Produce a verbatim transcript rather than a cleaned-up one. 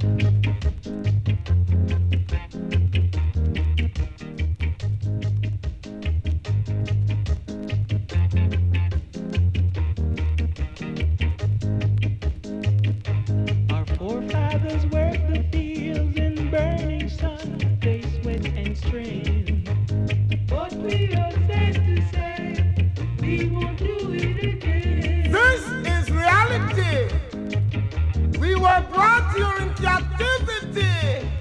Our forefathers worked the fields in burning sun, they sweat and strain. But we are safe to say we won't do it again. This is reality. We were brought here in captivity.